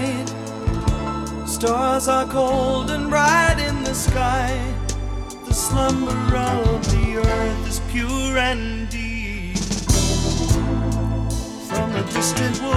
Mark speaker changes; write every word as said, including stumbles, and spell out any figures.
Speaker 1: night. Stars are cold and bright in the sky. The slumber of the earth is pure and deep. From a distant